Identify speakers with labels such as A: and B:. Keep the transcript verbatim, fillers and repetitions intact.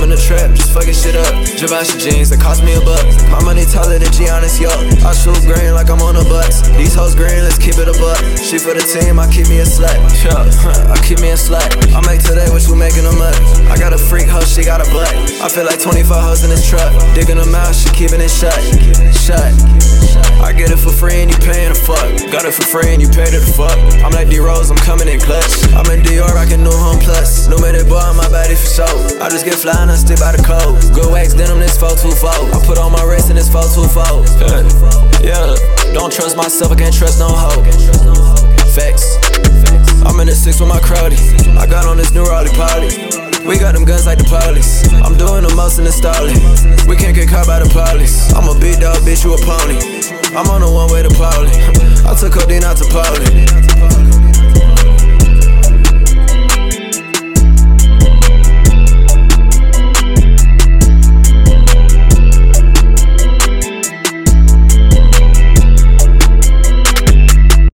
A: I'm in the trap, just fucking shit up. Givenchy jeans that cost me a buck. My money taller than Giannis, yo. I shoot green like I'm on the Bucks. These hoes green, let's keep it a buck. She for the team, I keep me a slut. Yeah, I keep me a slut. I make today what you making a mud. I got a freak hoe, she got a butt. I feel like twenty-four hoes in this truck. Digging them out, she keeping it shut. Shut. I get it for free and you paying the fuck. Got it for free and you paid it the fuck. I'm like D-Rose, I'm coming in clutch. I'm in Dior, rockin' New Home Plus. New made it boy on my body for show. I just get fly and I stick by the code. Good wax denim, this four two four. I put on my wrist and this four two four. Yeah, don't trust myself, I can't trust no hoe. Facts. I'm in the six with my crowdy. I got on this new Raleigh party. We got them guns like the police. I'm doing the most in the stalling. We can't get caught by the police. I'm a big dog, bitch, you a pony. I'm on a one-way to Paulie. I took codeine out to Paulie.